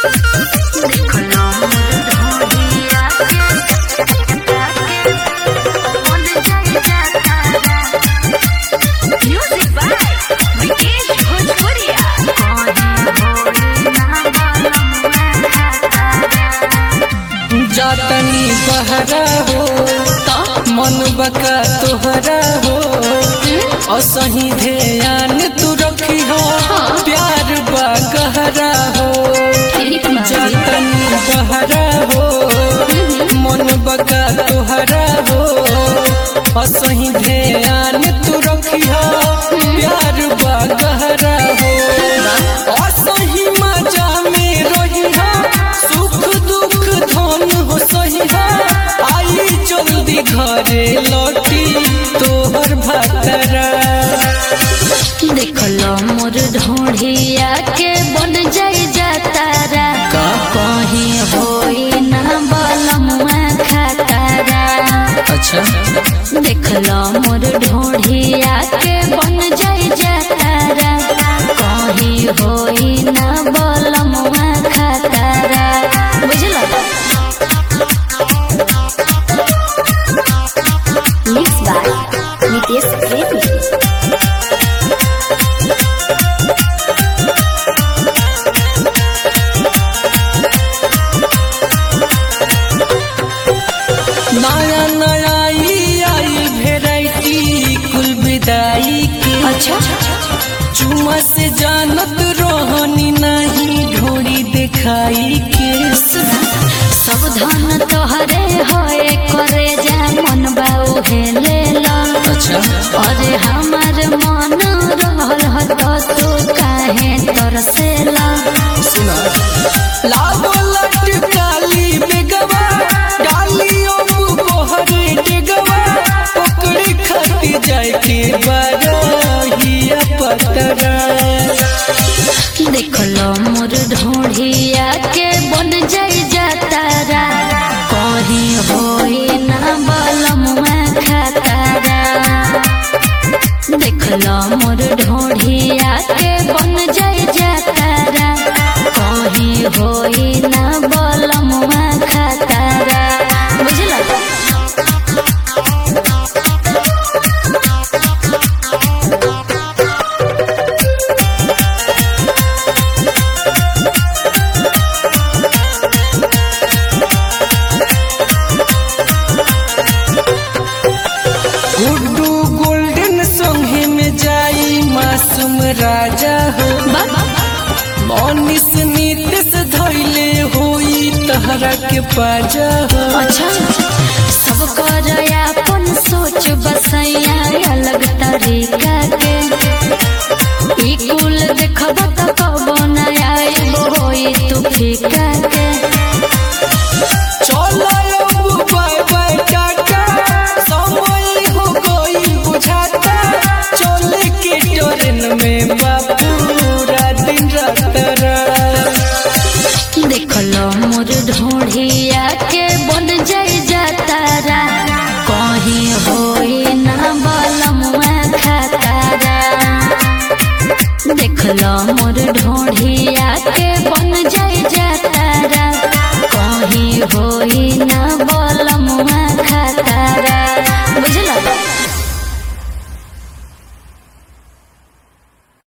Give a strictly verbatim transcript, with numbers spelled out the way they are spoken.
जातनी बहरा हो मन बका तोहरा हो असही ध्यान तू रखी हो प्यार बा गहरा हो। जातनी बहरा हो मन बका तोहरा हो असही ध्यान तू रखी हो प्यार बा गहरा हो। असही मजा में रही हो सुख दुख धन हो सही हो आई जल्दी घरे लौटी तोहर भातरा। देखलो मोर ढोढ़िया के बन जाई जातारा कहीं होई ना बलमुआ खातारा। अच्छा देखलो मोर ढोढ़िया के बन जाई जातारा कहीं होई ना बलमुआ खातारा। बुझला मिक्स बाय नितेश प्रेमी। नया नया आई वेराइटी कुल विदाई की। अच्छा चुमा से जानत रोहनी नहीं ढोड़ी दिखाई के। सब धन तोहरे होए करे जा मन बाऊ हे ले ला। अच्छा अरे हमार मन रहल ह तो तू काहे तरसेला। सुना लागो लटकाली बेगवा डालियो मोहरे डेगवा पकड़ी खाती जाए के बारहिया पतरा। देखलो मोर ढोढ़िया के बन जाई जातारा कहीं होई ना बलमुआ खातारा। देखलो मोर ढोढ़िया के बन जाई जातारा कहीं होई ना बलमुआ खातारा। बुझला गुड्डू गोल्डन संगे में जाई मासूम राजा हो मनीष नीतीश धैले होई तहरा के पाजा हो। अच्छा सब कर अपन सोच बसैया अलग तरीका के ई कुल देखब त कबो न आइबो होई तू फीका के। चलो बाय बाय टाटा समय हो गई बुझाता चले के ट्रेन में बापूरा दिन रातरा। देखलो मोर ढोढ़िया के बन जाई जातारा कहीं होई ना बलमुआ खातारा। देखलो मोर ढोढ़िया के बन जाई जातारा कहीं होई ना बलमुआ खातारा।